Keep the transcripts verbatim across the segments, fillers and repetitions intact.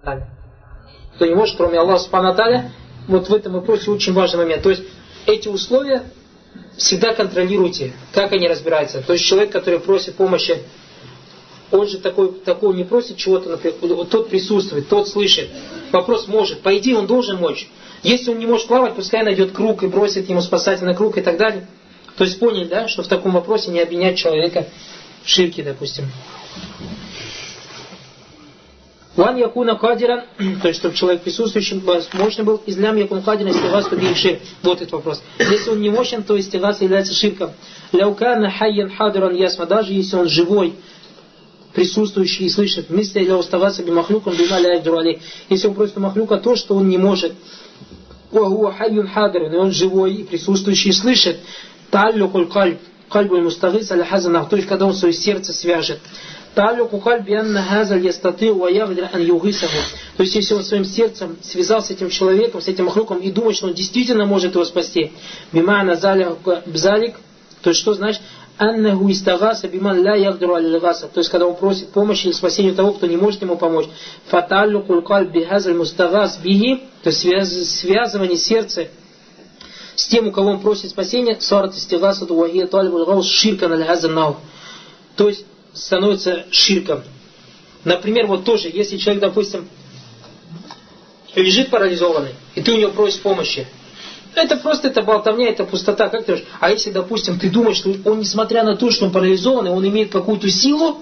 Кто не может, кроме Аллаха Субхану ва Тааля, вот в этом вопросе очень важный момент. То есть эти условия всегда контролируйте, как они разбираются. То есть человек, который просит помощи, он же такой, такой не просит чего-то, например, тот присутствует, тот слышит. Вопрос может, по идее он должен мочь. Если он не может плавать, пускай найдет круг и бросит ему спасательный круг и так далее. То есть поняли, да, что в таком вопросе не обвинять человека в ширке, допустим. Ван якуна кадиран, то есть чтобы человек присутствующий мощный был, излям якун кадиран истигас би ширк. Вот этот вопрос. Если он не мощен, то истигас является ширком. Ляукана хайян хадиран ясма, даже если он живой, присутствующий и слышит, вместо или оставаться бимахлюком бима ля яхдуру алейх. Если он просит у махлюка то, что он не может. Уа хайян хадиран, и он живой и присутствующий и слышит. Та'аллюкуль кальб, кальбуль мустагис аля хазанах, то есть когда он свое сердце свяжет. То есть, если он своим сердцем связал с этим человеком, с этим махлуком и думает, что он действительно может его спасти. Бимана бзалик, то есть, что значит? Аннаху истагаса биман ля яхдуру аль-гаса. То есть, когда он просит помощи или спасения того, кто не может ему помочь. Фаталлюкуль кальб бихазаль мустагас бихи, то есть, связывание сердца с тем, у кого он просит спасения, сарат истигаса дуахия талибуль гаус ширкан аль-хазан. То есть, становится ширком. Например, вот тоже, если человек, допустим, лежит парализованный, и ты у него просишь помощи, это просто это болтовня, это пустота, как ты говоришь? А если, допустим, ты думаешь, что он, несмотря на то, что он парализованный, он имеет какую-то силу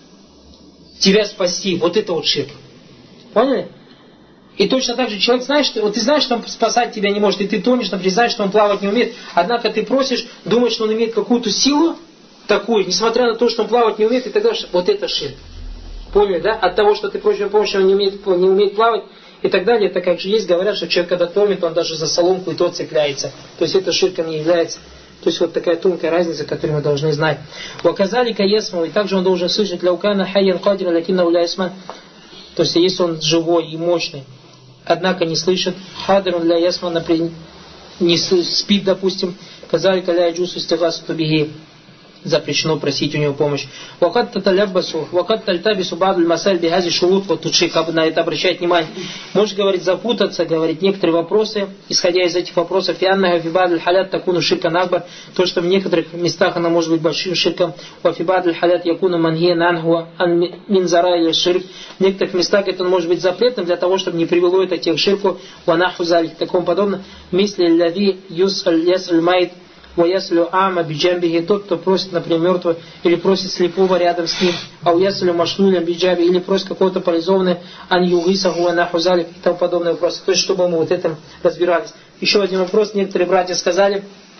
тебя спасти, вот это вот ширк. Поняли? И точно так же человек знает, что вот ты знаешь, что он спасать тебя не может, и ты тонешь, например, знаешь, что он плавать не умеет, однако ты просишь, думаешь, что он имеет какую-то силу, такую, несмотря на то, что он плавать не умеет, и тогда вот это ширк. Поняли, да? От того, что ты просишь помощи, он не умеет, не умеет плавать и так далее, это как же есть, говорят, что человек, когда тонет, он даже за соломку и то цепляется. То есть это ширком не является. То есть вот такая тонкая разница, которую мы должны знать. Уаказали каясму, и также он должен слышать ляукана хайян кадира лякинна уляйсма. То есть если он живой и мощный, однако не слышит, хадирун ля ясма, например, не спит, допустим, казали каля джусу стигасу тубиги. Запрещено просить у него помощь. Вакат таталяббасу, вакат тальтабису бадль масаль бигази шурут, вот тут шейх на это обращает внимание. Можешь, говорить, запутаться, говорить некоторые вопросы, исходя из этих вопросов, фианнага фибадль халят такуну ширкан акбар, то, что в некоторых местах она может быть большим ширком, вафибадль халят якуну манхия нанхуа ан минзара или ширк, в некоторых местах это может быть запретным для того, чтобы не привело это к ширку, ванаху залих, и такому подобное, мисли ляви юсаль ясаль майт, уяслю ама биджамбихи, тот, кто просит, например, мертвого, или просит слепого рядом с ним, а уяслю машнуля биджаби, или просит какого-то парализованного, ан югисаху анахузалик и тому подобные вопросы. То есть, чтобы мы вот этим разбирались. Еще один вопрос. Некоторые братья сказали,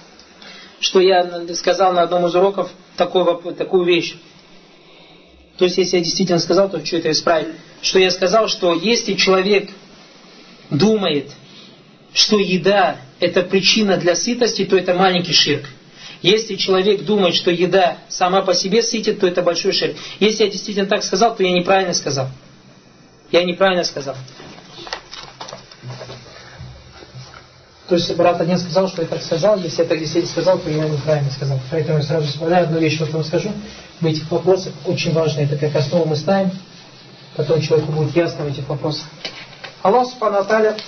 что я сказал на одном из уроков такой, такую вещь. То есть, если я действительно сказал, то что это исправить. Что я сказал, что если человек думает, что еда это причина для сытости, то это маленький ширк. Если человек думает, что еда сама по себе сытит, то это большой ширк. Если я действительно так сказал, то я неправильно сказал. Я неправильно сказал. То есть брат один сказал, что я так сказал, если я так действительно сказал, то я неправильно сказал. Поэтому я сразу исправляю одну вещь, вот вам скажу. В этих вопросах очень важно, это как основу мы ставим, потом человеку будет ясно в этих вопросах. Аллах Субхану ва Тааля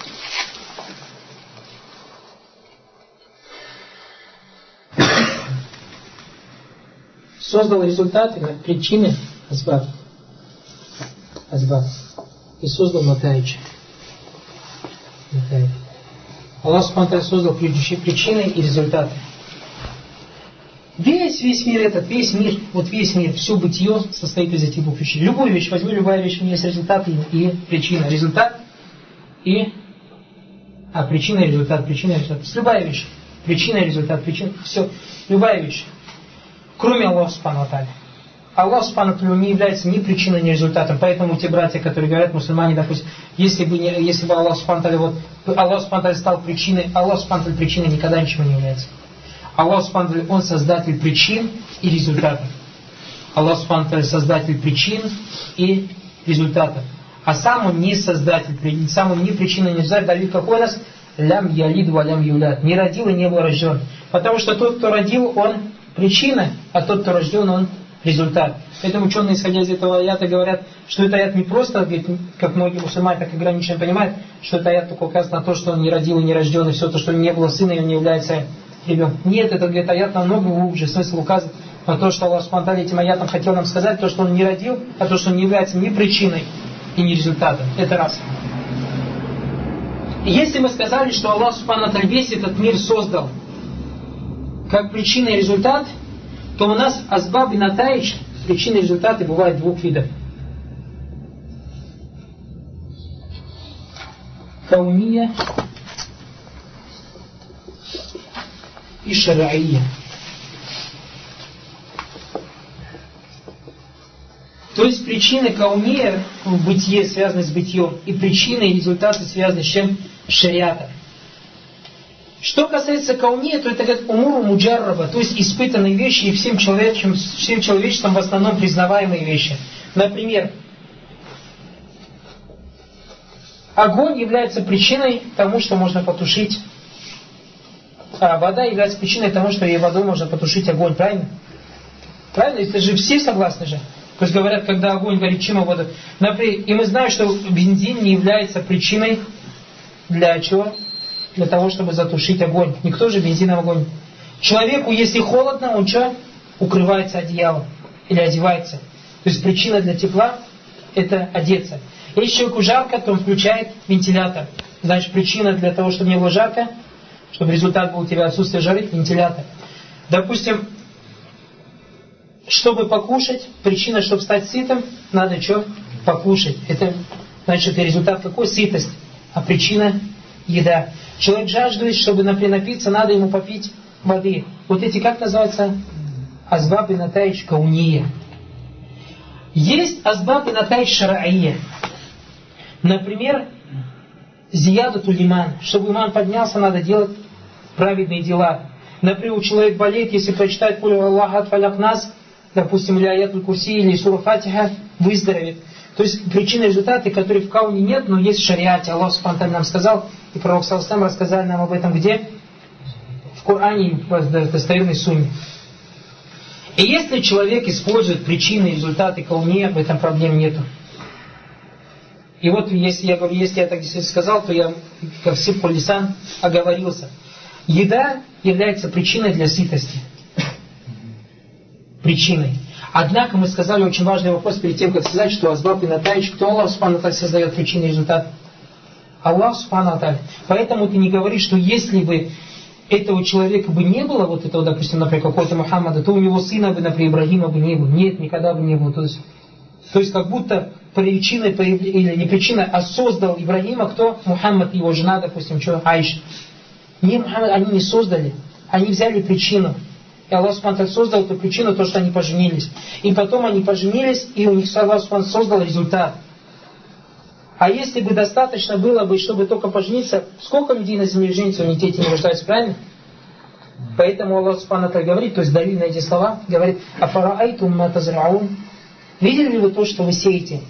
создал результаты, причины, азбаб, азбаб, и создал натаич. Аллах Субхану ва Тааля создал причины и результаты. Весь, весь мир этот, весь мир, вот весь мир, все бытие состоит из этих двух вещей. Любую вещь, возьми любая вещь, у нее есть результат и, и причина. Результат и... А, причина и результат, причина и результат. Любая вещь. Причина и результат, причина, все. Любая вещь. Кроме Аллаха Субхану ва Тааля. Аллах Субхану ва Тааля не является ни причиной, ни результатом. Поэтому те братья, которые говорят, мусульмане, допустим, если бы, не, если бы Аллах Субхану ва Тааля, вот, Аллах Субхану ва Тааля стал причиной, Аллах Субхану ва Тааля причиной никогда ничего не является. Аллах Субхану ва Тааля, Он создатель причин и результатов. Аллах Субхану ва Тааля создатель причин и результатов. А сам Он не создатель, сам Он не причина, не результат. Давид какой у нас? Лям ялид ва лям юлят. Не родил и не был рожден. Потому что тот, кто родил, он причина, а тот, кто рожден, он результат. Поэтому ученые, исходя из этого аята, говорят, что это аят не просто, как многие мусульмане так ограниченно понимают, что это аят только указывает на то, что он не родил и не рожден, и все то, что не было сына, и он не является ребенком. Нет, это говорит, аят намного глубже. Смысл указывает на то, что Аллах Субхану ва Тааля этим аятом хотел нам сказать, то, что он не родил, а то, что он не является ни причиной и ни результатом. Это раз. И если мы сказали, что Аллах Субхану ва Тааля весь этот мир создал как причина и результат, то у нас асбаб и натаидж, причины и результаты, бывают двух видов. Кауния и шараия. То есть причины кауния в бытие связаны с бытием, и причины и результаты связаны с чем? С шариатом. Что касается кауния, то это как умуру муджарраба, то есть испытанные вещи и всем человечеством, всем человечеством в основном признаваемые вещи. Например, огонь является причиной тому, что можно потушить, а вода является причиной тому, что и водой можно потушить огонь, правильно? Правильно? Это же все согласны же. То есть говорят, когда огонь горит, чем вода. Например, и мы знаем, что бензин не является причиной для чего? Для того, чтобы затушить огонь. Никто же бензином огонь. Человеку, если холодно, он что? Укрывается одеялом. Или одевается. То есть причина для тепла – это одеться. Если человеку жарко, то он включает вентилятор. Значит, причина для того, чтобы не было жарко, чтобы результат был у тебя отсутствие жары – вентилятор. Допустим, чтобы покушать, причина, чтобы стать сытым, надо что? Покушать. Это, значит, это результат какой? Сытость. А причина – еда. Человек жаждует, чтобы, например, напиться, надо ему попить воды. Вот эти, как называются? Азбаб и натаидж кауния. Есть азбаб и натаидж шараия. Например, зиядату лиман. Чтобы иман поднялся, надо делать праведные дела. Например, у человека болеет, если прочитает кулю Аллаха ат фаляк нас, допустим, или аятуль курси, или сура Фатиха, выздоровеет. То есть причины и результаты, которые в кауне нет, но есть в шариате. Аллах Субхану ва Тааля нам сказал, и пророк саллаллаху алейхи ва саллям рассказали нам об этом где? В Коране, в достоверной сунне. И если человек использует причины и результаты кауне, в этом проблем нету. И вот если я говорю, если я так действительно сказал, то я как сипху лисан оговорился. Еда является причиной для сытости. Причиной. Однако мы сказали очень важный вопрос перед тем, как сказать, что азбаб и натаидж, кто Аллах Субхану ва Тааля создает причины и результат? Аллах Субхану ва Тааля. Поэтому ты не говоришь, что если бы этого человека бы не было, вот этого, допустим, например, какого-то Мухаммада, то у него сына бы, например, Ибрагима бы не было. Нет, никогда бы не было. То есть, то есть как будто причиной, или не причиной, а создал Ибрагима кто? Мухаммад, его жена, допустим, что? Айша. Не, Мухаммад, они не создали. Они взяли причину. И Аллах Субхану ва Тааля создал эту причину, то, что они поженились. И потом они поженились, и у них Аллах Субхану ва Тааля создал результат. А если бы достаточно было бы, чтобы только пожениться, сколько людей на земле женится, у них дети не рождаются, правильно? Поэтому Аллах Субхану ва Тааля говорит, то есть далиль на эти слова, говорит: «Афараайтум ма тазраун». Видели ли вы то, что вы сеете?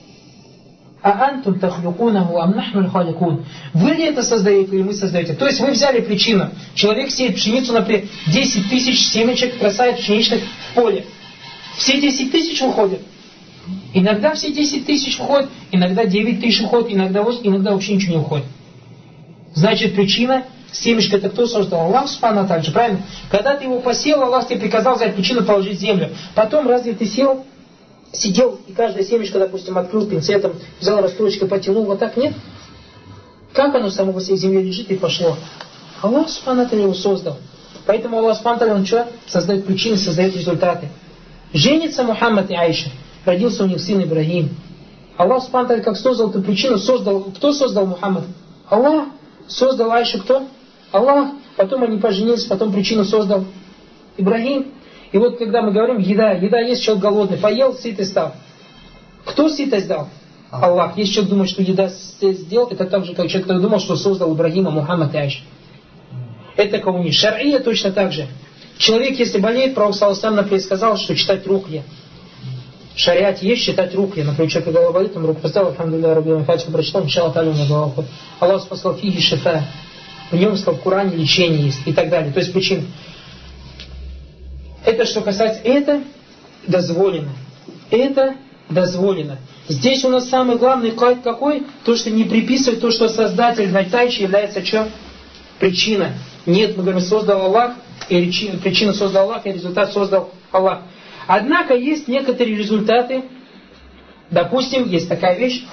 А антум тахлюкунаху ам нахну лхаликун. Вы ли это создаете или мы создаете? То есть вы взяли причину. Человек сеет пшеницу, например, десять тысяч семечек бросает пшеничных в поле. Все десять тысяч уходят. Иногда все десять тысяч уходят, иногда девять тысяч уходят, иногда восемь, иногда вообще ничего не уходит. Значит, причина, семечко это кто создал? Аллах Субхану ва Тааля, правильно? Когда ты его посел, Аллах тебе приказал взять причину, положить в землю. Потом разве ты сел, сидел и каждое семечко, допустим, открыл пинцетом, взял расстройкой, потянул, вот так, нет? Как оно само по себе в земле лежит и пошло? Аллах Субхану ва Тааля его создал. Поэтому Аллах Субхану ва Тааля, он что? Создает причины, создает результаты. Женится Мухаммад и Айша. Родился у них сын Ибрагим. Аллах Субхану ва Тааля как создал эту причину, создал. Кто создал Мухаммад? Аллах. Создал Айшу кто? Аллах. Потом они поженились, потом причину создал Ибрагим. И вот когда мы говорим, еда, еда есть, человек голодный, поел, сытый стал. Кто сытость дал? Аллах. Если человек думает, что еда сделал, это так же, как человек, который думал, что создал Ибрагима, Мухаммад и Айша. Это кауни. Шар'ия точно так же. Человек, если болеет, пророк саллаллаху алейхи ва саллям, например, сказал, что читать рукья. В шариате есть читать рукья. Например, человек, когда болит, он руку поставил, алхамдулилля, рабби, фатиху прочитал, иншаллах та'аля, у него уходит. Аллах спасал фиги шифа. В нем, сказал, в Коране лечение есть и так далее. То есть причин. Это что касается это. дозволено. Это дозволено. Здесь у нас самый главный кайд какой? То, что не приписывать то, что Создатель Найтайчи является что? Причина. Нет, мы говорим, создал Аллах, и причину создал Аллах, и результат создал Аллах. Однако есть некоторые результаты. Допустим, есть такая вещь.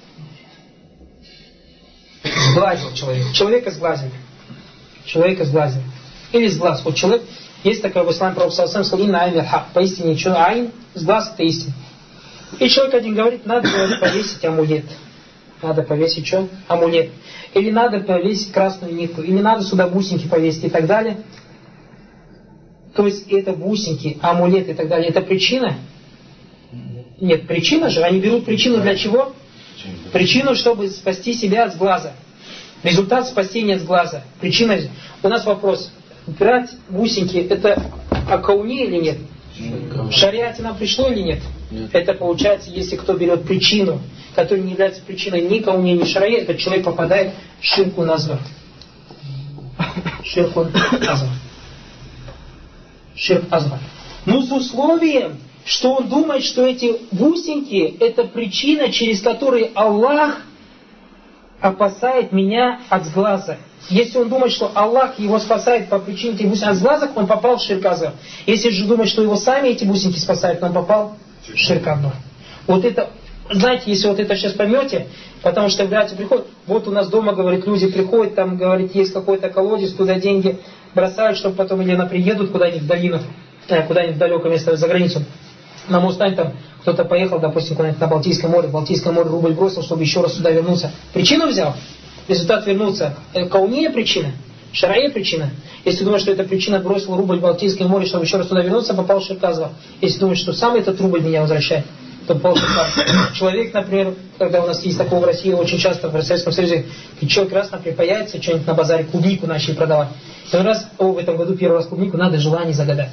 Сглазил человек. Человека сглазили. Человека сглазили. Или сглаз. Вот человек, есть такая в исламе пророк саллаллаху алейхи ва саллям, сказал: поистине, что айн, сглаз это истина. И человек один говорит, надо повесить амулет. Надо повесить что? Амулет. Или надо повесить красную нитку. Или надо сюда бусинки повесить и так далее. То есть это бусинки, амулет и так далее. Это причина? Нет, причина же. Они берут причину для чего? Причину, чтобы спасти себя от сглаза. Результат спасения от сглаза. Причина. У нас вопрос. Брать бусинки, это о кауне или нет? В шариате нам пришло или нет? Нет. Это получается, если кто берет причину, которая не является причиной ни кауне, ни шария, этот человек попадает в ширку назва. Ширку назва. Ширк азва. Но с условием, что он думает, что эти бусинки это причина, через которую Аллах опасает меня от сглаза. Если он думает, что Аллах его спасает по причине этих бусинок от сглаза, он попал в ширк азва. Если же думает, что его сами эти бусинки спасают, он попал в ширк азва. Вот это, знаете, если вот это сейчас поймете, потому что братья приходят, вот у нас дома, говорит, люди приходят, там, говорит, есть какой-то колодец, туда деньги бросают, чтобы потом или на приедут куда-нибудь в долину, куда-нибудь в далекое место, за границу. На Мустань там кто-то поехал, допустим, куда-нибудь на Балтийское море, в Балтийское море рубль бросил, чтобы еще раз сюда вернуться. Причину взял, результат вернуться. Кауния причина, шарая причина. Если думаешь, что эта причина бросил рубль в Балтийское море, чтобы еще раз туда вернуться, попал в ширк азва. Если думаешь, что сам этот рубль меня возвращает, то попал в ширк азва. Человек, например, когда у нас есть такого в России, очень часто в Советском Союзе, человек раз, например, появится, что-нибудь на базаре, клубнику начали продавать. И он раз, о, в этом году первый раз клубнику, надо желание загадать.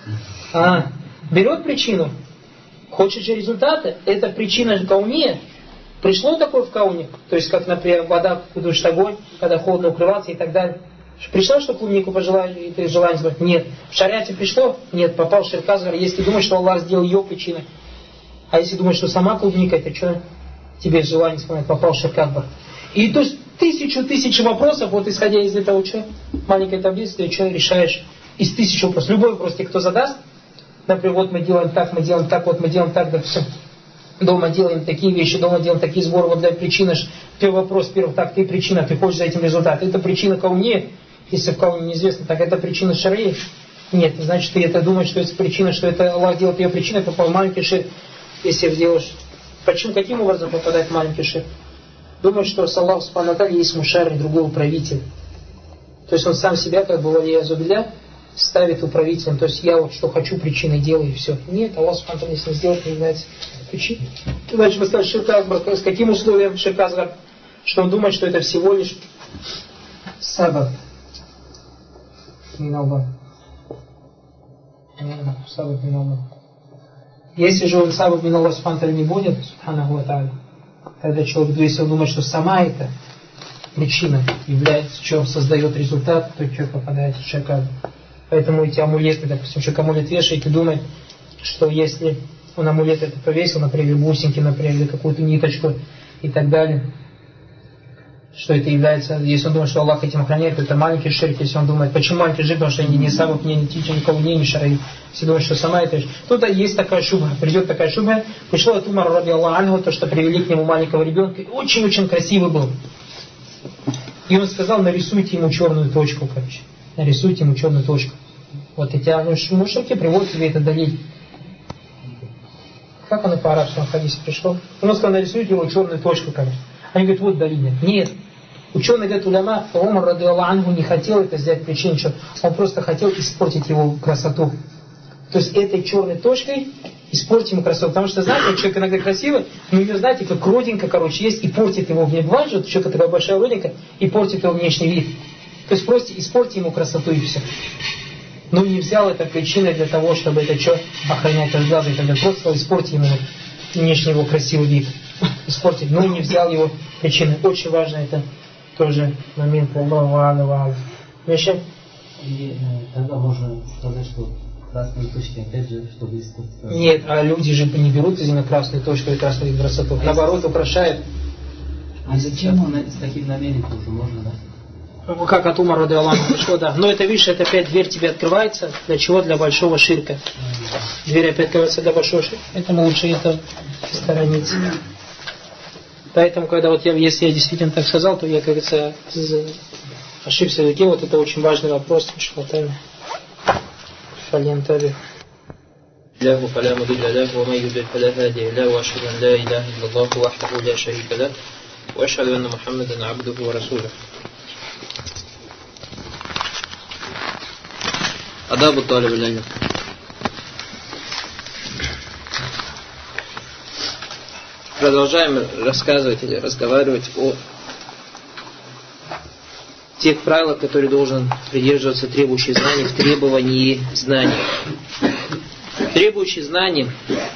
А, берет причину, хочет же результаты, это причина кауния. Пришло такое в кауне, то есть как, например, вода душит огонь, когда холодно укрываться и так далее. Пришло, что клубнику пожелали, и ты желание загадать? Нет. В шариате пришло? Нет. Попал в ширк азва, если думаешь, что Аллах сделал ее причиной. А если думаешь, что сама клубника, это что? Тебе желание исполнять, попал в ширк азва. И то есть тысячу тысячу вопросов, вот исходя из этого, что? Маленькой таблицы, ты что решаешь из тысячи вопросов. Любой вопрос, тебе кто задаст, например, вот мы делаем так, мы делаем так, вот мы делаем так, да все. Дома делаем такие вещи, дома делаем такие сборы, вот для причины, первый вопрос, первый, так, ты причина, ты хочешь за этим результат. Это причина кауне, если в кауне неизвестно, так это причина шарии. Нет, значит, ты это думаешь, что это причина, что это Аллах делает ее причиной, попал в маленький ширк, если сделаешь. Почему, каким образом попадает в маленький ширк? Думаешь, что с Аллахом субхану ва тааля есть мушар, другой управитель. То есть он сам себя, как бы, валия зубиля, ставит управителем. То есть я вот что хочу, причиной делаю, и все. Нет, Аллах субхану ва тааля, если не сделать, не является причиной. Значит, мы сказали, ширк азгар. С каким условием ширк азгар? Что он думает, что это всего лишь сабаб. Миналлах. Сабаб миналлах. Если же он сабаб миналлах субхану ва тааля не будет, субхану ва тааля, тогда человек, если он думает, что сама эта причина является, что создает результат, то человек попадает в ширк азгар. Поэтому эти амулеты, допустим, человек амулет вешает и думает, что если он амулет это повесил, например, бусинки, например, или какую-то ниточку и так далее, что это является, если он думает, что Аллах этим охраняет, то это маленький ширк. Если он думает, почему маленький ширк, потому что они не сабаб, не нитичи, никого не шараи. Если думает, что сама это... Тут есть такая шубха, придет такая шубха. Пришло от Умара, ради Аллаху анху, то, что привели к нему маленького ребенка, очень-очень красивый был. И он сказал, нарисуйте ему черную точку, короче. Нарисуйте ему черную точку. Вот эти мушрики приводят тебе это далиль. Как оно по арабскому хадису пришло? Он сказал, нарисуйте его черную точку, короче. Они говорят, вот далиль. Нет. Ученые говорят, уляма, Умар, ради Аллаху анху, не хотел это взять причину, что он просто хотел испортить его красоту. То есть этой черной точкой испортить ему красоту. Потому что, знаете, человек иногда красивый, но у него, знаете, как родинка, короче, есть, и портит его внешний вид. Бывает же, человек такая большая родинка, и портит его внешний вид. То есть просто испортить ему красоту и все. Но не взял это причиной для того, чтобы это что, охранять от глаза и так далее. Просто испортить ему внешний его красивый вид. Испортить, но не взял его причиной. Очень важно это тоже момент. Аллаху а'алам. Еще? И тогда можно сказать, что Красные точки, опять же, чтобы искать. Нет, а люди же не берут именно красную точку и красную красоту. Наоборот, украшают. А зачем он с таким намерением уже можно, да? Как от Умара радиаллаху анху пришло, да. Но это, видишь, это опять дверь тебе открывается. Для чего? Для большого ширка. Дверь опять открывается для большого ширка. Поэтому лучше это сторониться. Поэтому, когда вот я, если я действительно так сказал, то я, как говорится, ошибся в языке. Вот это очень важный вопрос. فلينتبه له فلا مضل له ومن يضلل فلا هادي له واشهد ان لا اله الا الله وحده لا شريك له واشهد ان محمدا عبده ورسوله. آداب طالب العلم. Продолжаем рассказывать или разговаривать о тех правилах, которые должен придерживаться требующий знаний в требовании знаний. Требующий знаний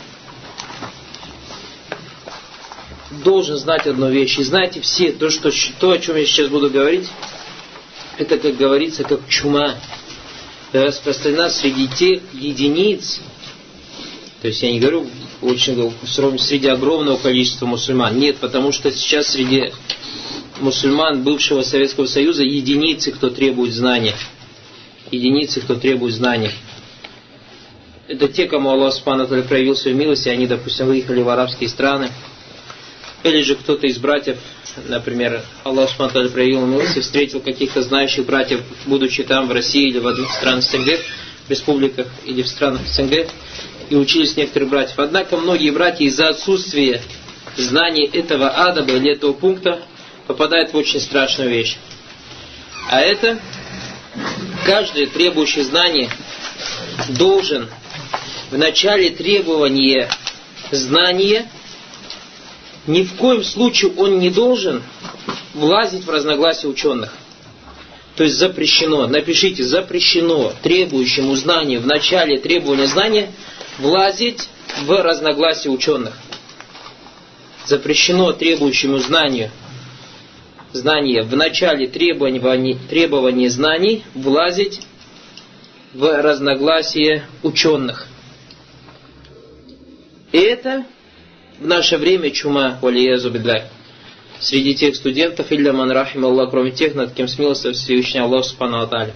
должен знать одну вещь. И знаете все, то, что, то, о чем я сейчас буду говорить, это, как говорится, как чума, распространена среди тех единиц. То есть я не говорю очень среди огромного количества мусульман. Нет, потому что сейчас среди мусульман бывшего Советского Союза единицы, кто требует знания. Единицы, кто требует знания. Это те, кому Аллах Субхану ва Тааля проявил свою милость, и они, допустим, выехали в арабские страны. Или же кто-то из братьев, например, Аллах Субхану ва Тааля проявил милость и встретил каких-то знающих братьев, будучи там, в России или в странах СНГ, в республиках или в странах СНГ, и учились некоторых братьев. Однако многие братья из-за отсутствия знаний этого адаба или этого пункта попадает в очень страшную вещь. А это каждый требующий знаний должен в начале требования знания ни в коем случае он не должен влазить в разногласия ученых. То есть запрещено, напишите, запрещено требующему знания в начале требования знания влазить в разногласия ученых. Запрещено требующему знанию знания в начале требований, требований знаний влазить в разногласия ученых. И это в наше время чума, валиязу билляхь, среди тех студентов, илля ман рахим Аллах, кроме тех, над кем смилостивился Всевышний Аллах Субхану ва Тааля.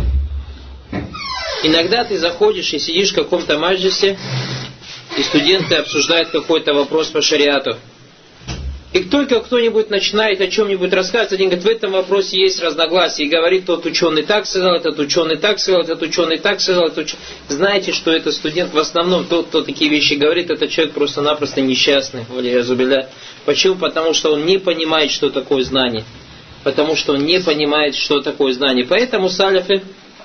Иногда ты заходишь и сидишь в каком-то маджлисе, и студенты обсуждают какой-то вопрос по шариату. И только кто-нибудь начинает о чем-нибудь рассказывать, один говорит, в этом вопросе есть разногласия. И говорит, тот ученый так сказал, этот ученый так сказал, этот ученый так сказал. Этот ученый... Знаете, что этот студент в основном, тот, кто такие вещи говорит, это человек просто-напросто несчастный. Почему? Потому что он не понимает, что такое знание. Потому что он не понимает, что такое знание. Поэтому саляфы,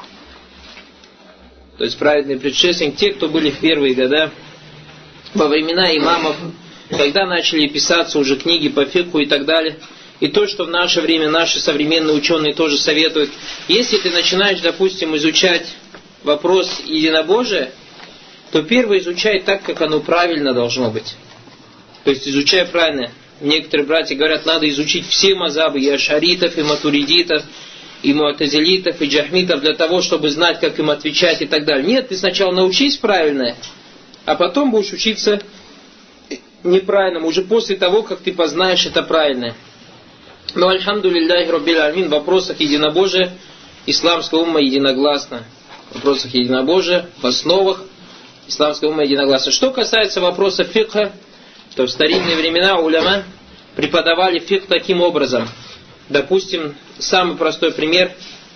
то есть праведные предшественники, те, кто были в первые года, во времена имамов, когда начали писаться уже книги по фикху и так далее, и то, что в наше время наши современные ученые тоже советуют, если ты начинаешь, допустим, изучать вопрос единобожия, то первое изучай так, как оно правильно должно быть. То есть изучай правильно. Некоторые братья говорят, надо изучить все мазабы, и ашаритов, и матуридитов, и муатазилитов, и джахмитов, для того, чтобы знать, как им отвечать и так далее. Нет, ты сначала научись правильно, а потом будешь учиться неправильному, уже после того, как ты познаешь это правильное. Но, альхамдулиллахи раббил алямин, в вопросах единобожия исламская умма единогласна. В вопросах единобожия, в основах исламская умма единогласна. Что касается вопроса фикха, то в старинные времена уляма преподавали фикх таким образом. Допустим, самый простой пример.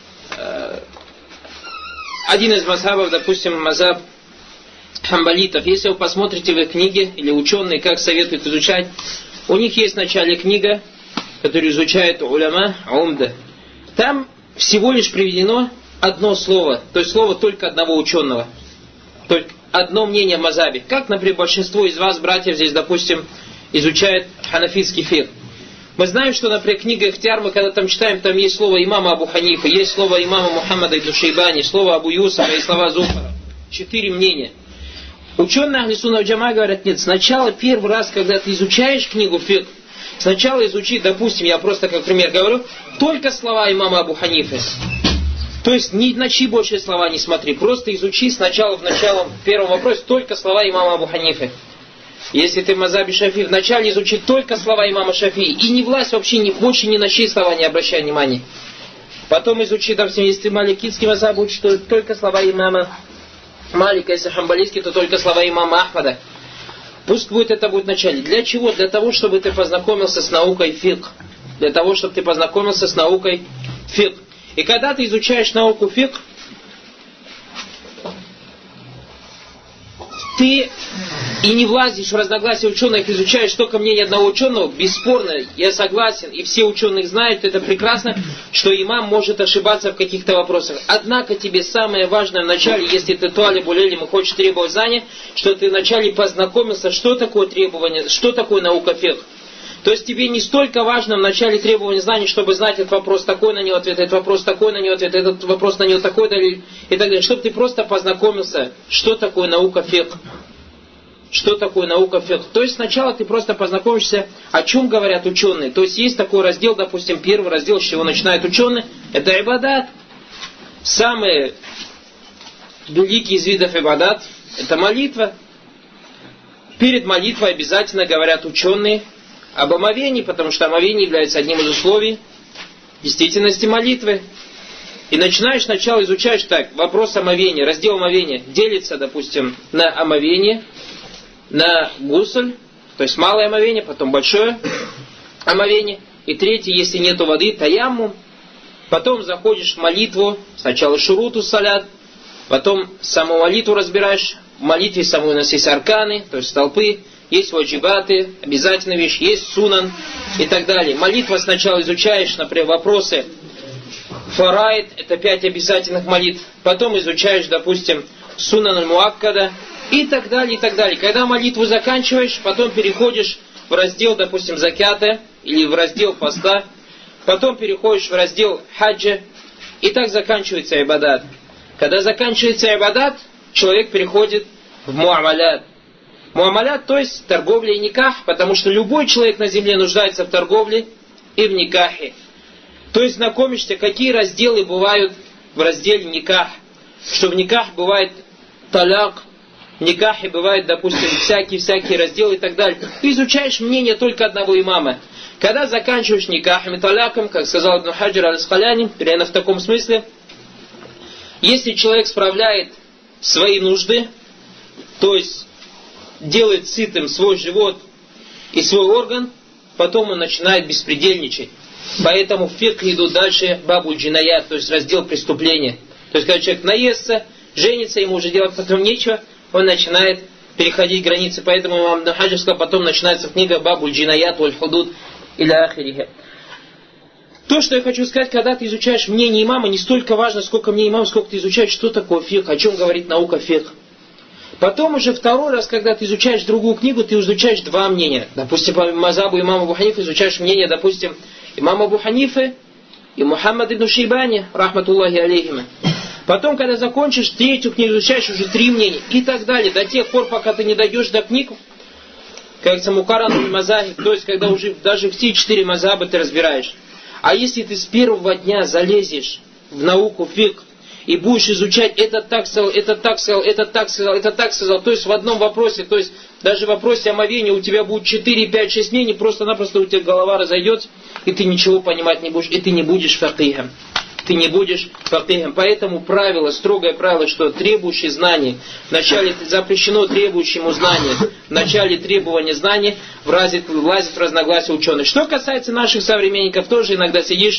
Один из мазхабов, допустим, мазхаб хамбалитов, если вы посмотрите в их книги, или ученые, как советуют изучать, у них есть в начале книга, которую изучает уляма, умда. Там всего лишь приведено одно слово, то есть слово только одного ученого. Только одно мнение в мазхабе. Как, например, большинство из вас, братьев, здесь, допустим, изучает ханафитский фикх. Мы знаем, что, например, книга Ихтиар, мы когда там читаем, там есть слово имама Абу Ханифа, есть слово имама Мухаммада ибн Шейбани, слово Абу Юсуфа и слова Зуфара. Четыре мнения. Ученые Ахли Сунна валь Джамаа говорят, нет, сначала первый раз, когда ты изучаешь книгу фикх, сначала изучи, допустим, я просто как пример говорю, только слова имама Абу Ханифы. То есть ни на чьи больше слова не смотри, просто изучи сначала в начале, в первом вопросе, только слова имама Абу Ханифы. Если ты в мазхабе Шафии, вначале изучи только слова имама Шафии, и не власть вообще, ни, больше ни на чьи слова не обращай внимания. Потом изучи, допустим, если ты маликитский мазхаб учишь, то только слова имама Малика, если хамбалийский, то только слова имама Ахмада. Пусть будет это будет в начале. Для чего? Для того, чтобы ты познакомился с наукой фикх. Для того, чтобы ты познакомился с наукой фикх. И когда ты изучаешь науку фикх, ты и не влазишь в разногласия ученых, изучаешь только мнение одного ученого, бесспорно, я согласен, и все ученые знают, это прекрасно, что имам может ошибаться в каких-то вопросах. Однако тебе самое важное в начале, если ты туалибуль илм и хочешь требовать знания, что ты вначале познакомился, что такое требование, что такое наука фикх. То есть тебе не столько важно в начале требования знаний, чтобы знать этот вопрос такой на него ответ, этот вопрос такой на него ответ, этот вопрос на него такой и так далее, чтобы ты просто познакомился, что такое наука фикх. Что такое наука фикх? То есть сначала ты просто познакомишься, о чем говорят ученые. То есть есть такой раздел, допустим, первый раздел, с чего начинают ученые, это ибадат. Самый великий из видов ибадат – это молитва. Перед молитвой обязательно говорят ученые об омовении, потому что омовение является одним из условий действительности молитвы. И начинаешь сначала изучаешь так, вопрос омовения, раздел омовения делится, допустим, на омовение, на гусль, то есть малое омовение, потом большое омовение, и третье, если нету воды, таяммум. Потом заходишь в молитву, сначала шуруту салят, потом саму молитву разбираешь, в молитве самой у нас есть арканы, то есть столпы, есть ваджибаты, обязательная вещь, есть сунан и так далее. Молитва сначала изучаешь, например, вопросы фараид, это пять обязательных молитв, потом изучаешь, допустим, сунан аль-муаккада, и так далее, и так далее. Когда молитву заканчиваешь, потом переходишь в раздел, допустим, закята, или в раздел поста, потом переходишь в раздел хаджа, и так заканчивается ибадат. Когда заканчивается ибадат, человек переходит в муамалят. Муамалят, то есть торговля и никах, потому что любой человек на земле нуждается в торговле и в никахе. То есть знакомишься, какие разделы бывают в разделе никах. Что в никах бывает таляк, в никахе бывает, допустим, всякие-всякие разделы и так далее. Ты изучаешь мнение только одного имама. Когда заканчиваешь никахом и таляком, как сказал Ибн Хаджар аль-Аскаляни, примерно в таком смысле, если человек справляет свои нужды, то есть делает сытым свой живот и свой орган, потом он начинает беспредельничать. Поэтому в фикхе идут дальше бабуль джинаят, то есть раздел преступления. То есть когда человек наестся, женится, ему уже делать потом нечего, он начинает переходить границы. Поэтому имам Ибн Хаджар сказал, потом начинается книга бабуль джинаят валь худуд иля ахирихи. То, что я хочу сказать, когда ты изучаешь мнение имама, не столько важно, сколько мнение имама, сколько ты изучаешь, что такое фикх, о чем говорит наука фикх. Потом уже второй раз, когда ты изучаешь другую книгу, ты изучаешь два мнения. Допустим, по мазхабу имама Абу Ханифы изучаешь мнение, допустим, имама Абу Ханифы и Мухаммад ибн Шейбани, рахматуллахи алейхима. Потом, когда закончишь, третью книгу изучаешь, уже три мнения и так далее. До тех пор, пока ты не дойдешь до книг, как самукаран мазахиб, то есть, когда уже даже все четыре мазхаба ты разбираешь. А если ты с первого дня залезешь в науку фикх и будешь изучать, этот так сказал, этот так сказал, этот так сказал, этот так сказал, то есть в одном вопросе, то есть даже в вопросе омовения у тебя будет четыре, пять, шесть мнений, просто-напросто у тебя голова разойдется, и ты ничего понимать не будешь, и ты не будешь факихом. Ты не будешь факихом. Поэтому правило, строгое правило, что требующий знаний, вначале запрещено требующему знания, в начале требования знаний влазит, влазит в разногласия ученых. Что касается наших современников, тоже иногда сидишь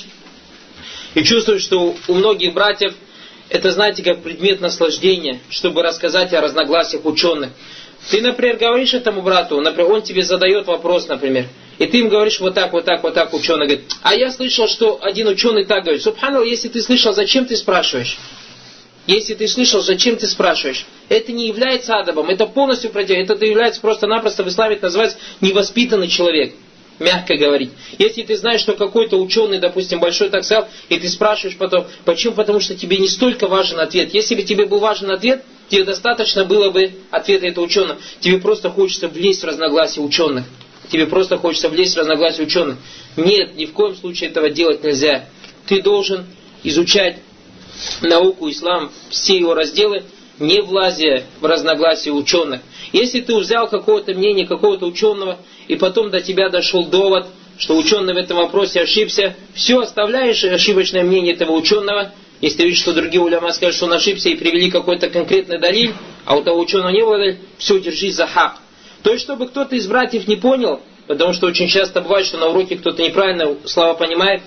и чувствуешь, что у многих братьев это, знаете, как предмет наслаждения, чтобы рассказать о разногласиях ученых. Ты, например, говоришь этому брату, например, он тебе задает вопрос, например, и ты им говоришь вот так, вот так, вот так, ученый говорит, а я слышал, что один ученый так говорит. Субханаллах, если ты слышал, зачем ты спрашиваешь? Если ты слышал, зачем ты спрашиваешь? Это не является адабом, это полностью против, это является просто-напросто в исламе, это называется невоспитанный человек. Мягко говорить. Если ты знаешь, что какой-то ученый, допустим, большой так сказал, и ты спрашиваешь потом, почему? Потому что тебе не столько важен ответ. Если бы тебе был важен ответ, тебе достаточно было бы ответа этого ученого. Тебе просто хочется влезть в разногласия ученых. Тебе просто хочется влезть в разногласия ученых. Нет, ни в коем случае этого делать нельзя. Ты должен изучать науку, ислам, все его разделы, не влазя в разногласия ученых. Если ты взял какое-то мнение какого-то ученого, и потом до тебя дошел довод, что ученый в этом вопросе ошибся, все, оставляешь ошибочное мнение этого ученого. Если ты видишь, что другие уляма скажут, что он ошибся, и привели какой-то конкретный далиль, а у того ученого не было далиль, все, держись за хак. То есть, чтобы кто-то из братьев не понял, потому что очень часто бывает, что на уроке кто-то неправильно слова понимает,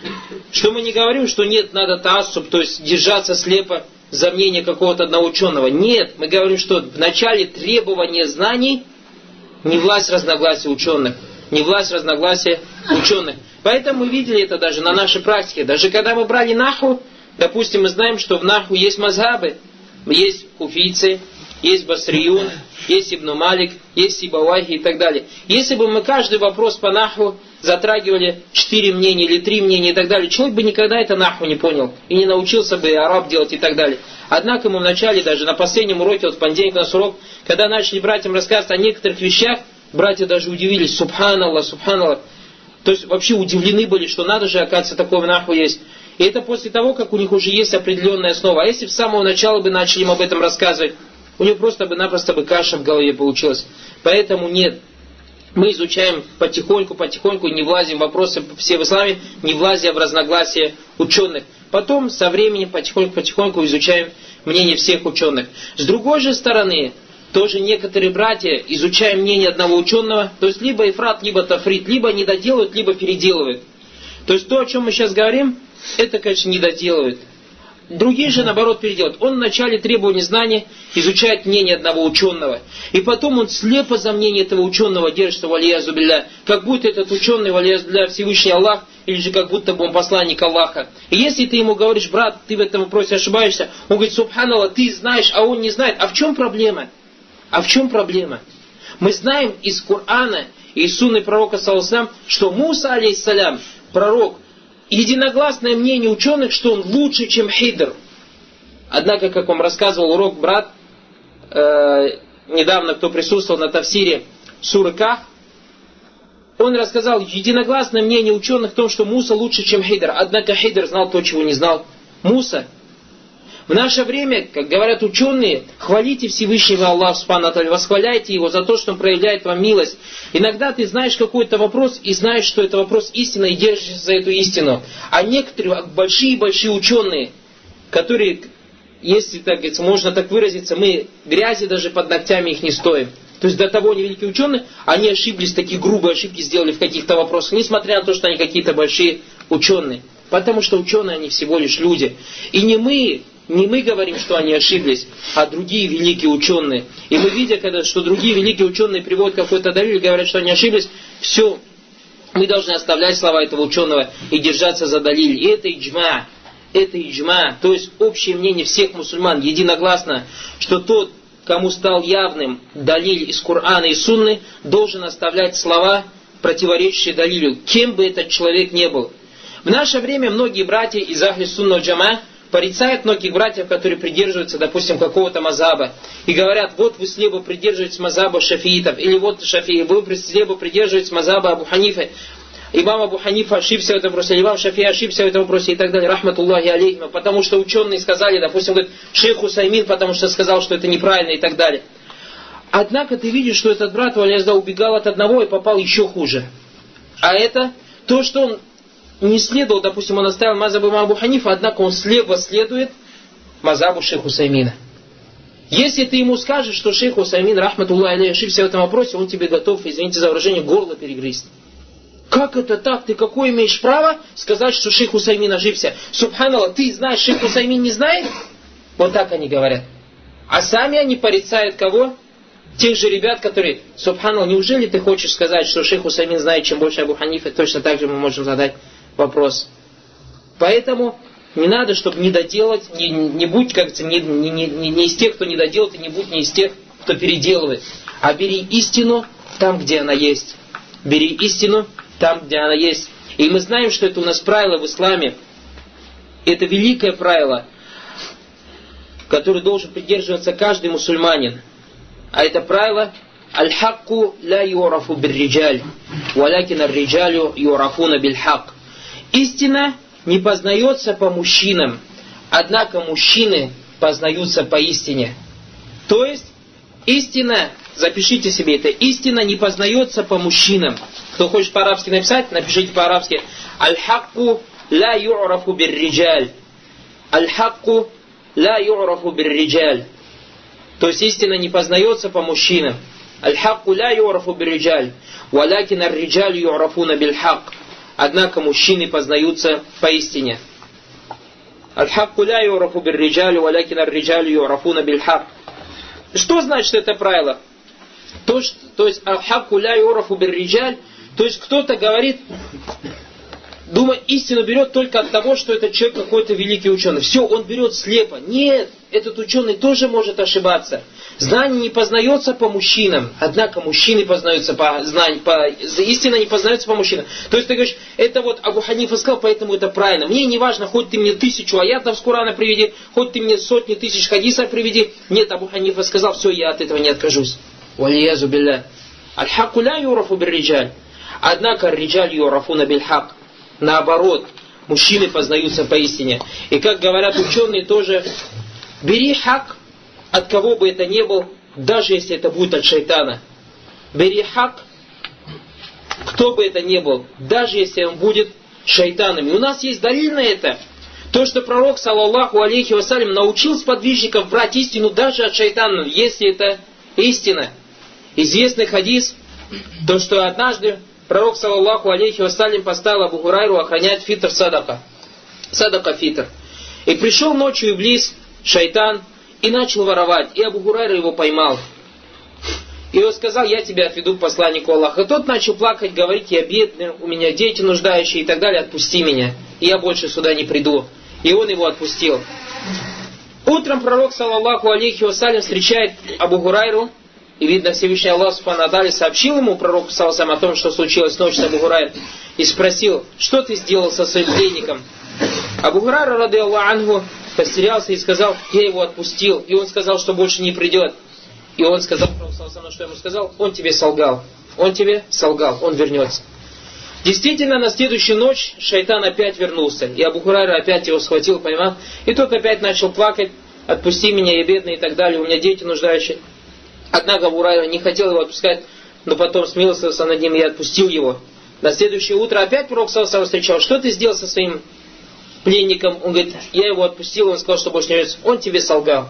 что мы не говорим, что нет, надо таассуб, то есть держаться слепо за мнение какого-то одного ученого. Нет, мы говорим, что в начале требования знаний не власть разногласия ученых, не власть разногласия ученых. Поэтому мы видели это даже на нашей практике. Даже когда мы брали наху, допустим, мы знаем, что в наху есть мазхабы, есть куфийцы, есть басриюн, есть Ибн Малик, есть Сибавайхи и так далее. Если бы мы каждый вопрос по наху затрагивали четыре мнения или три мнения и так далее, человек бы никогда это наху не понял и не научился бы араб делать и так далее. Однако мы вначале, даже на последнем уроке, вот в понедельник у нас урок, когда начали братьям рассказывать о некоторых вещах, братья даже удивились, субханаллах, субханаллах. То есть вообще удивлены были, что надо же, оказывается, такого наху есть. И это после того, как у них уже есть определенная основа. А если с самого начала бы начали им об этом рассказывать, у него просто бы напросто бы каша в голове получилась. Поэтому нет. Мы изучаем потихоньку, потихоньку, не влазим в вопросы все в исламе, не влазим в разногласия ученых. Потом со временем потихоньку, потихоньку изучаем мнение всех ученых. С другой же стороны, тоже некоторые братья, изучая мнение одного ученого, то есть либо ифрат, либо тафрит, либо недоделывают, либо переделывают. То есть то, о чем мы сейчас говорим, это, конечно, недоделывают. Другие же, наоборот, переделают. Он в начале требований знания изучает мнение одного ученого. И потом он слепо за мнение этого ученого держится, валиязу билля. Как будто этот ученый, валиязу билля, Всевышний Аллах, или же как будто бы он посланник Аллаха. И если ты ему говоришь, брат, ты в этом вопросе ошибаешься, он говорит, субханаллах, ты знаешь, а он не знает. А в чем проблема? А в чем проблема? Мы знаем из Корана и из сунны пророка, саллаллаху, что Муса, алейхиссалям, пророк, единогласное мнение ученых, что он лучше, чем Хидр. Однако, как вам рассказывал урок брат, э, недавно, кто присутствовал на тафсире суры Кахф, он рассказал единогласное мнение ученых в том, что Муса лучше, чем Хидр. Однако Хидр знал то, чего не знал Муса. В наше время, как говорят ученые, хвалите Всевышнего Аллаха Субхану ва Тааля, восхваляйте Его за то, что Он проявляет вам милость. Иногда ты знаешь какой-то вопрос и знаешь, что это вопрос истины, и держишься за эту истину. А некоторые большие-большие ученые, которые, если так говорится, можно так выразиться, мы грязи даже под ногтями их не стоим. То есть до того они великие ученые, они ошиблись, такие грубые ошибки сделали в каких-то вопросах, несмотря на то, что они какие-то большие ученые. Потому что ученые, они всего лишь люди. И не мы... Не мы говорим, что они ошиблись, а другие великие ученые. И мы видя, когда, что другие великие ученые приводят какой-то далиль и говорят, что они ошиблись, все, мы должны оставлять слова этого ученого и держаться за далиль. И это иджма, это иджма, то есть общее мнение всех мусульман единогласно, что тот, кому стал явным далиль из Корана и Сунны, должен оставлять слова, противоречащие далилю, кем бы этот человек ни был. В наше время многие братья из Ахли Сунна Джама порицают многих братьев, которые придерживаются, допустим, какого-то мазаба. И говорят, вот вы слепо придерживаетесь мазаба шафиитов. Или вот шафии, вы слепо придерживаетесь мазаба Абу Ханифы. Имам Абу Ханифа ошибся в этом вопросе, имам Шафии ошибся в этом вопросе и так далее. Рахматуллахи алейхим. Потому что ученые сказали, допустим, говорит, шейх Усаймин, потому что сказал, что это неправильно и так далее. Однако ты видишь, что этот брат валязда убегал от одного и попал еще хуже. А это то, что он не следовал, допустим, он оставил мазаб имама Абу Ханифа, однако он слепо следует мазабу шейха Усаймина. Если ты ему скажешь, что шейх Усаймин, рахматуллахи алейхи, ошибся в этом вопросе, он тебе готов, извините за выражение, горло перегрызть. Как это так? Ты какое имеешь право сказать, что шейх Усаймин ошибся? Субханаллах, ты знаешь, шейх Усаймин не знает? Вот так они говорят. А сами они порицают кого? Тех же ребят, которые, субханаллах, неужели ты хочешь сказать, что шейх Усаймин знает, чем больше Абу Ханифа? Точно так же мы можем задать вопрос. Поэтому не надо, чтобы не доделать, не, не будь, как говорится, не, не, не, не из тех, кто не доделает, и не будь не из тех, кто переделывает. А бери истину там, где она есть. Бери истину там, где она есть. И мы знаем, что это у нас правило в исламе. Это великое правило, которое должен придерживаться каждый мусульманин. А это правило «Аль-хакку ла юрафу бир-риджаль, валякин ар-риджалю юрафуна биль-хак». Истина не познается по мужчинам, однако мужчины познаются поистине. То есть, истина, запишите себе это, истина не познается по мужчинам. Кто хочет по-арабски написать, напишите по-арабски. Аль-хакку ла ю'рафу бир-риджаль. Аль-хакку ла ю'рафу бир-риджаль. То есть истина не познается по мужчинам. Аль-хакку ла ю'рафу бир-риджаль. Валякин ар-риджаль ю'рафуна биль-хак. Однако мужчины познаются по истине. Аль-хакку ла ю'рафу бир-риджаль. Валякин ар-риджаль ю'рафуна биль-хак. Что значит это правило? То, что, то есть аль-хакку ла ю'рафу бир-риджаль. То есть кто-то говорит, думает, истину берет только от того, что этот человек какой-то великий ученый. Все, он берет слепо. Нет, этот ученый тоже может ошибаться. Знание не познается по мужчинам, однако мужчины познаются по знанию, по, истина не познается по мужчинам. То есть ты говоришь, это вот Абу Ханифа сказал, поэтому это правильно. Мне не важно, хоть ты мне тысячу аятов с Корана приведи, хоть ты мне сотни тысяч хадисов приведи. Нет, Абу Ханифа сказал, все, я от этого не откажусь. Валиязу билля. Аль-хакку ла юрафу бир-риджаль. Однако ар-риджаль юрафуна биль-хак. Наоборот, мужчины познаются поистине. И как говорят ученые тоже, бери хак, от кого бы это ни был, даже если это будет от шайтана. Бери хак, кто бы это ни был, даже если он будет шайтаном. И у нас есть далиль на это. То, что пророк, саллаллаху алейхи вассалям, научил сподвижников брать истину даже от шайтана, если это истина. Известный хадис, то, что однажды пророк, саллаллаху алейхи вассалям, поставил Абу Хурайру охранять фитр садака. Садака фитр. И пришел ночью иблис, шайтан, и начал воровать. И Абу Хурайра его поймал. И он сказал, я тебя отведу к посланнику Аллаха. И тот начал плакать, говорить, я бедный, у меня дети нуждающие и так далее, отпусти меня. И я больше сюда не приду. И он его отпустил. Утром пророк, саллаллаху алейхи вассалям, встречает Абу Хурайру. И видно, Всевышний Аллах субхану ва тааля сообщил ему, пророку саллаллаху о том, что случилось ночью с Абу Хурайрой. И спросил, что ты сделал со своим пленником? Абу Хурайра, ради Аллаху анху, постерялся и сказал, я его отпустил. И он сказал, что больше не придет. И он сказал, что ему сказал, он тебе солгал. Он тебе солгал, он вернется. Действительно, на следующую ночь шайтан опять вернулся. И Абу Хурайра опять его схватил, поймал. И тот опять начал плакать, отпусти меня, я бедный и так далее, у меня дети нуждающие. Однако Абу Хурайра не хотел его отпускать, но потом смилостивился над ним и отпустил его. На следующее утро опять пророк саллаллаху алейхи ва саллям встречал, что ты сделал со своим пленником? Он говорит, я его отпустил, он сказал, что больше не вернется. Он тебе солгал.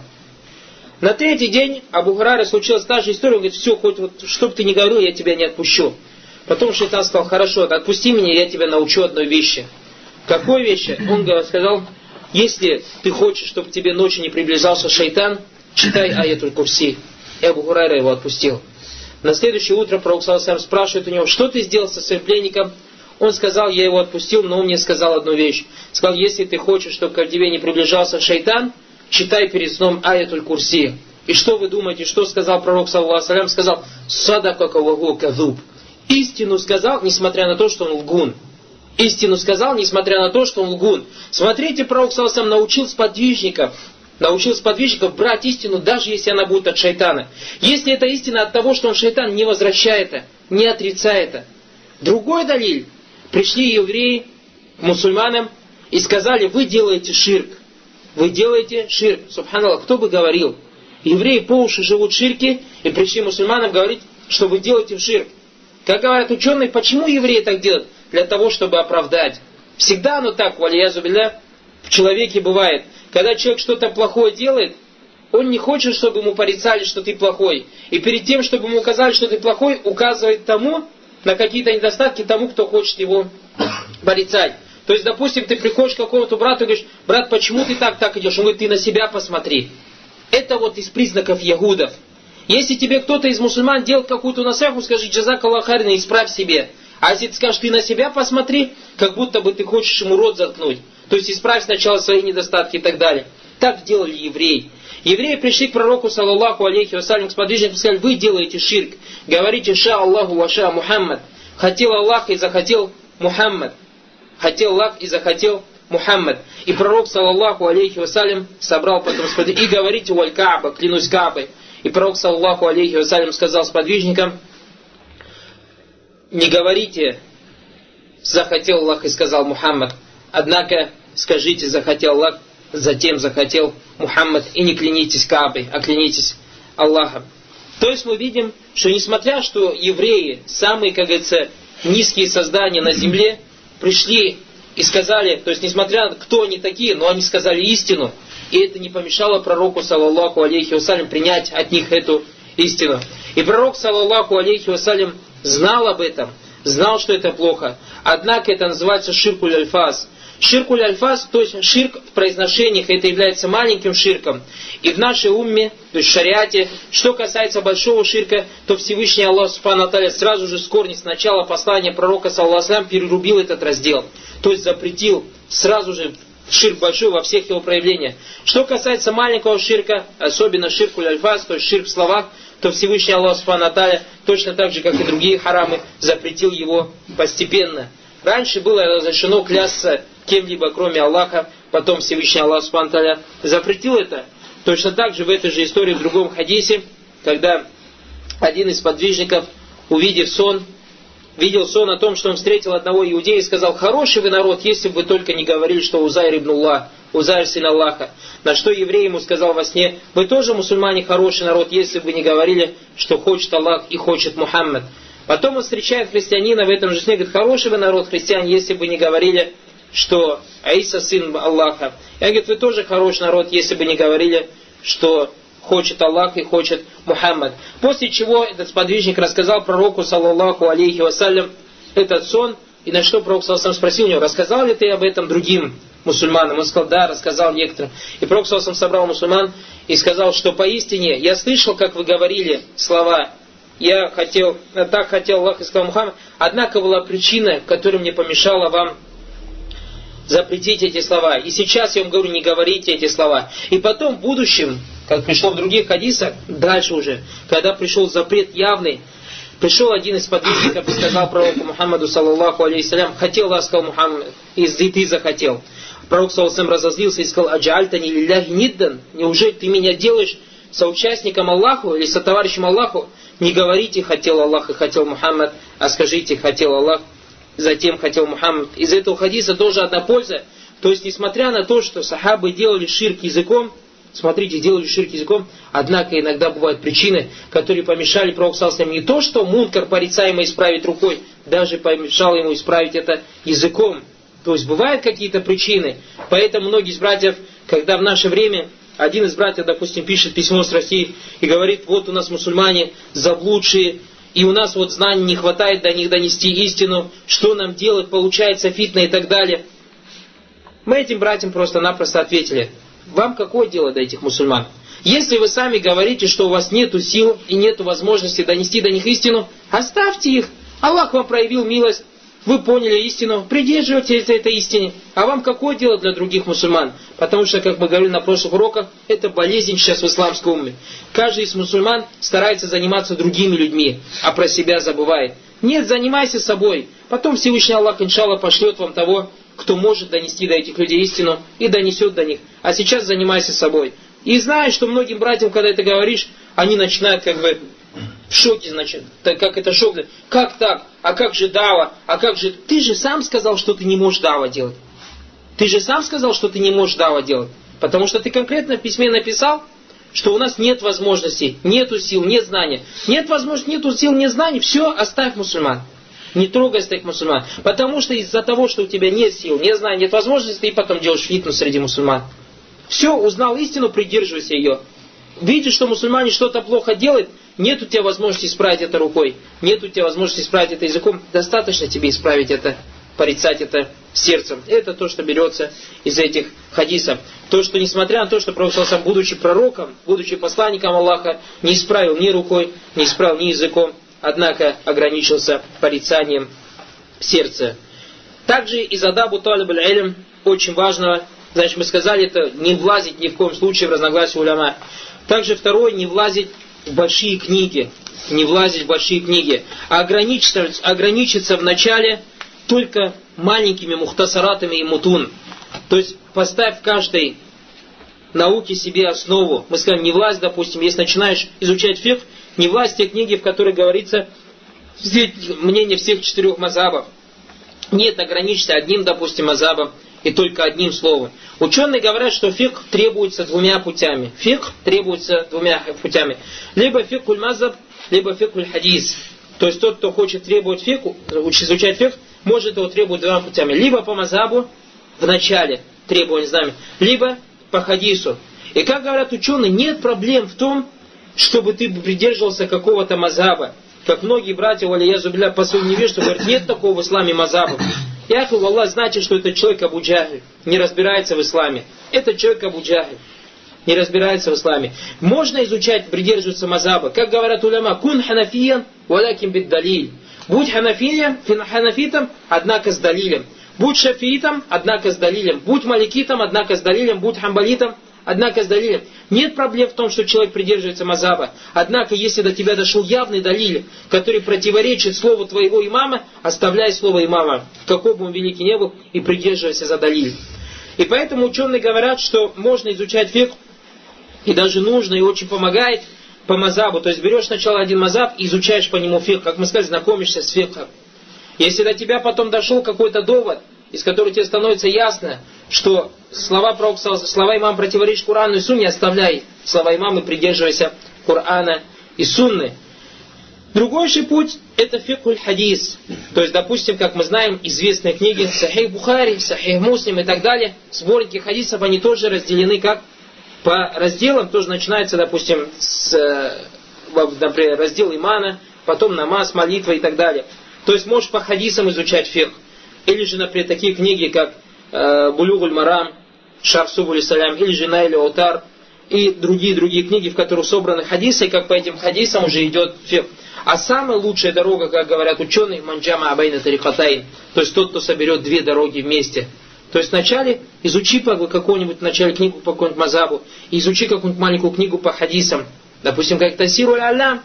На третий день Абу Хурайра случилась та же история. Он говорит, все, хоть вот, что бы ты ни говорил, я тебя не отпущу. Потом шайтан сказал, хорошо, отпусти меня, я тебя научу одной вещи. Какой вещи? Он сказал, если ты хочешь, чтобы к тебе ночью не приближался шайтан, читай аятуль курси. И Абу Хурайра его отпустил. На следующее утро пророк саллаллаху алейхи ва саллям спрашивает у него, что ты сделал со своим пленником? Он сказал, я его отпустил, но он мне сказал одну вещь. Сказал, если ты хочешь, чтобы к тебе не приближался шайтан, читай перед сном аятуль курси. И что вы думаете, что сказал пророк саллаллаху алейхи ва саллям? Сказал, садака кавагу казуб. Истину сказал, несмотря на то, что он лгун. Истину сказал, несмотря на то, что он лгун. Смотрите, пророк саллаллаху алейхи ва саллям научил сподвижников, научил сподвижников брать истину, даже если она будет от шайтана. Если это истина от того, что он шайтан, не возвращай это, не отрицай это. Другой далиль. Пришли евреи к мусульманам и сказали, вы делаете ширк. Вы делаете ширк. Субханаллах, кто бы говорил? Евреи по уши живут в ширке, и пришли мусульманам говорить, что вы делаете ширк. Как говорят ученые, почему евреи так делают? Для того, чтобы оправдать. Всегда оно так, валиязу билля, в человеке бывает. Когда человек что-то плохое делает, он не хочет, чтобы ему порицали, что ты плохой. И перед тем, чтобы ему указали, что ты плохой, указывает тому, на какие-то недостатки тому, кто хочет его порицать. То есть, допустим, ты приходишь к какому-то брату и говоришь, брат, почему ты так, так идешь? Он говорит, ты на себя посмотри. Это вот из признаков ягудов. Если тебе кто-то из мусульман делает какую-то насаху, скажи, джазак Аллах хайран, исправь себе. А если ты скажешь, ты на себя посмотри, как будто бы ты хочешь ему рот заткнуть. То есть, исправь сначала свои недостатки и так далее. Так делали евреи. Евреи пришли к пророку, саллаллаху алейхи ва саллям, к сподвижникам и сказали, вы делаете ширк. Говорите, ша Аллаху ва ша Мухаммад. Хотел Аллах и захотел Мухаммад. Хотел Аллах и захотел Мухаммад. И пророк, саллаллаху алейхи ва саллям, собрал потом сподвижников. И говорите, валь Кааба, клянусь Каабой. И пророк, саллаллаху алейхи ва саллям, сказал сподвижникам, не говорите, захотел Аллах и сказал Мухаммад. Однако, скажите, захотел Аллах затем захотел Мухаммад, и не клянитесь Каабой, а клянитесь Аллахом. То есть мы видим, что несмотря, что евреи, самые, как говорится, низкие создания на земле, пришли и сказали, то есть несмотря, кто они такие, но они сказали истину, и это не помешало пророку, саллаллаху алейхи вассалям, принять от них эту истину. И пророк, саллаллаху алейхи вассалям, знал об этом, знал, что это плохо. Однако это называется ширкуль альфаз. Ширкуль альфаз, то есть ширк в произношениях, это является маленьким ширком. И в нашей умме, то есть в шариате, что касается большого ширка, то Всевышний Аллах Субхану ва Тааля сразу же с корня, с начала послания пророка, саллаллаху алейхи ва саллям, перерубил этот раздел. То есть запретил сразу же ширк большой во всех его проявлениях. Что касается маленького ширка, особенно ширкуль альфаз, то есть ширк в словах, то Всевышний Аллах Субхану ва Тааля, точно так же, как и другие харамы, запретил его постепенно. Раньше было разрешено клясться кем-либо, кроме Аллаха, потом Всевышний Аллах Субхану ва Тааля запретил это. Точно так же в этой же истории, в другом хадисе, когда один из подвижников, увидев сон, видел сон о том, что он встретил одного иудея и сказал: хороший вы народ, если бы вы только не говорили, что Узайр ибн Аллах, Узайр сын Аллаха. На что еврей ему сказал во сне: вы тоже мусульмане, хороший народ, если бы вы не говорили, что хочет Аллах и хочет Мухаммад. Потом он встречает христианина в этом же сне, говорит: хороший вы народ, христиане, если бы не говорили, что Аиса сын Аллаха. И он говорит: вы тоже хороший народ, если бы не говорили, что хочет Аллах и хочет Мухаммад. После чего этот сподвижник рассказал пророку, саллаллаху алейхи вассалям, этот сон, и на что пророк, саллаллаху алейхи вассалям, спросил у него: рассказал ли ты об этом другим мусульманам? Он сказал: да, рассказал некоторым. И пророк, саллаллаху алейхи вассалям, собрал мусульман и сказал, что поистине я слышал, как вы говорили слова «я хотел, так хотел Аллах и сказал Мухаммад», однако была причина, которая мне помешала вам запретить эти слова. И сейчас я вам говорю: не говорите эти слова. И потом в будущем, как пришло в других хадисах, дальше уже, когда пришел запрет явный, пришел один из подвижников и сказал пророку Мухаммаду, саллаллаху алейхи салям: хотел Аллах, сказал Мухаммад, и ты захотел. Пророк, саллаллаху алейхи разозлился и сказал: аджаальтани лилляхи ниддан, неужели ты меня делаешь соучастником Аллаху или сотоварищем Аллаху? Не говорите хотел Аллах и хотел Мухаммад, а скажите хотел Аллах, затем хотел Мухаммад. Из этого хадиса тоже одна польза. То есть, несмотря на то, что сахабы делали ширк языком, смотрите, делали ширк языком, однако иногда бывают причины, которые помешали пророку саллаллаху алейхи ва саллям не то, что мункар порицаемый исправить рукой, даже помешало ему исправить это языком. То есть бывают какие-то причины. Поэтому многие из братьев, когда в наше время один из братьев, допустим, пишет письмо с России и говорит: вот у нас мусульмане заблудшие, и у нас вот знаний не хватает до них донести истину, что нам делать, получается фитна и так далее. Мы этим братьям просто-напросто ответили: вам какое дело до этих мусульман? Если вы сами говорите, что у вас нету сил и нету возможности донести до них истину, оставьте их. Аллах вам проявил милость, вы поняли истину, придерживайтесь этой истине. А вам какое дело для других мусульман? Потому что, как мы говорили на прошлых уроках, это болезнь сейчас в исламской умме. Каждый из мусульман старается заниматься другими людьми, а про себя забывает. Нет, занимайся собой. Потом Всевышний Аллах, иншаллах, пошлет вам того, кто может донести до этих людей истину и донесет до них. А сейчас занимайся собой. И знаешь, что многим братьям, когда это говоришь, они начинают как бы в шоке, значит, так как это шок. Как так? А как же дава? А как же... Ты же сам сказал, что ты не можешь дава делать. Ты же сам сказал, что ты не можешь дава делать. Потому что ты конкретно в письме написал, что у нас нет возможностей, нету сил, нет знания. Нет возможности, нету сил, нет знаний. Все, оставь мусульман. Не трогай этих мусульман. Потому что из-за того, что у тебя нет сил, нет знаний, нет возможности, ты потом делаешь фитну среди мусульман. Все, узнал истину, придерживайся ее. Видишь, что мусульмане что-то плохо делают, нет у тебя возможности исправить это рукой, нет у тебя возможности исправить это языком, достаточно тебе исправить это, порицать это сердцем. Это то, что берется из этих хадисов. То, что несмотря на то, что пророк, будучи пророком, будучи посланником Аллаха, не исправил ни рукой, не исправил ни языком, однако ограничился порицанием сердца. Также из адабу талиб аль-илм, очень важного, значит, мы сказали, это не влазить ни в коем случае в разногласия уляма. Также второе, не влазить в большие книги, не влазить в большие книги, а ограничиться, ограничиться в начале только маленькими мухтасаратами и мутун. То есть поставь в каждой науке себе основу. Мы скажем, не влазь, допустим, если начинаешь изучать фикх, не влазь в те книги, в которых говорится мнение всех четырех мазхабов. Нет, ограничься одним, допустим, мазхабом, и только одним словом. Ученые говорят, что фикх требуется двумя путями. Фикх требуется двумя путями. Либо фикхуль мазаб, либо фикхуль хадис. То есть тот, кто хочет требовать фикх, изучать фикх, может его требовать двумя путями. Либо по мазабу в начале требования знамени, либо по хадису. И как говорят ученые, нет проблем в том, чтобы ты придерживался какого-то мазаба. Как многие братья, валия зубля, по своему невежеству говорят, нет такого в исламе мазаба. Я говорю, Аллах, значит, что этот человек Абу Джахль, не разбирается в исламе. Этот человек Абу Джахль, не разбирается в исламе. Можно изучать, придерживаться мазаба. Как говорят уляма, кун ханафиян, валякин бид далиль. Будь ханафиям, ханафитом, однако с далилем. Будь шафиитом, однако с далилем. Будь маликитом, однако с далилем. Будь хамбалитом, однако с далилем. Нет проблем в том, что человек придерживается мазаба. Однако, если до тебя дошел явный далиль, который противоречит слову твоего имама, оставляй слово имама, какой бы он великий не был, и придерживайся за далиль. И поэтому ученые говорят, что можно изучать фикх, и даже нужно, и очень помогает по мазабу. То есть берешь сначала один мазаб и изучаешь по нему фикх. Как мы сказали, знакомишься с фикхом. Если до тебя потом дошел какой-то довод, из которого тебе становится ясно, что слова, слова имама противоречат Корану и Сунне, оставляй слова имама и придерживайся Корана и Сунны. Другой же путь – это фикхуль хадис. То есть, допустим, как мы знаем, известные книги Сахих Бухари, Сахих Муслим и так далее, сборники хадисов, они тоже разделены как по разделам. Тоже начинается, допустим, с, например, раздел имана, потом намаз, молитва и так далее. То есть, можешь по хадисам изучать фикх. Или же, например, такие книги, как э, Булюгуль Марам, Шарх Субуль Салям, или же Наиль Аутар, и другие-другие книги, в которых собраны хадисы, и как по этим хадисам уже идет фикх. А самая лучшая дорога, как говорят ученые, манджама абайна тарикатайн, то есть тот, кто соберет две дороги вместе. То есть вначале изучи по какому-нибудь вначале книгу по какому-нибудь мазабу, и изучи какую-нибудь маленькую книгу по хадисам. Допустим, как Тасируль Аллам,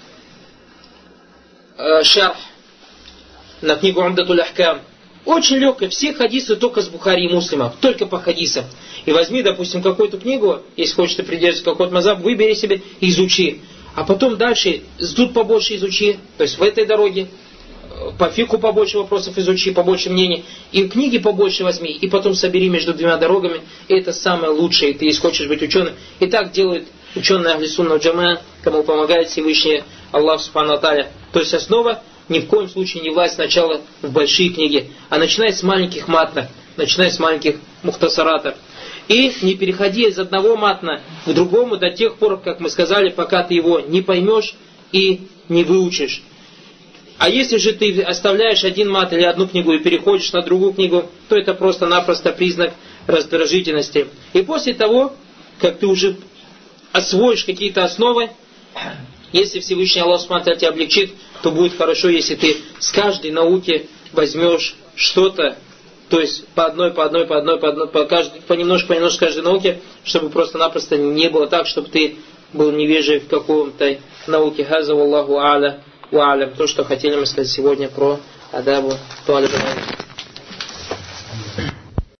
э, шарх на книгу Умдатуль Ахкам. Очень легко, все хадисы только с Бухари и Муслима, только по хадисам. И возьми, допустим, какую-то книгу, если хочешь ты придерживаться какой-то мазаб, выбери себе и изучи. А потом дальше, тут побольше изучи, то есть в этой дороге, по фику побольше вопросов изучи, побольше мнений, и книги побольше возьми, и потом собери между двумя дорогами, и это самое лучшее, ты если хочешь быть ученым. И так делают ученые Ахли Сунна Джамаа, кому помогает Всевышний Аллах Субхану ва Тааля. То есть основа ни в коем случае не влазь сначала в большие книги, а начинай с маленьких матнов, начинай с маленьких мухтасаратов. И не переходи из одного матна к другому до тех пор, как мы сказали, пока ты его не поймешь и не выучишь. А если же ты оставляешь один мат или одну книгу и переходишь на другую книгу, то это просто-напросто признак раздражительности. И после того, как ты уже освоишь какие-то основы, если Всевышний Аллах Субхану тебя облегчит, то будет хорошо, если ты с каждой науки возьмешь что-то, то есть по одной, по одной, по одной, по одной, по каждой, понемножку, понемножку каждой науке, чтобы просто-напросто не было так, чтобы ты был невежей в каком-то науке. Хаза валлаху а'ля ва а'лям. То, что хотели мы сказать сегодня про адабу туалиб.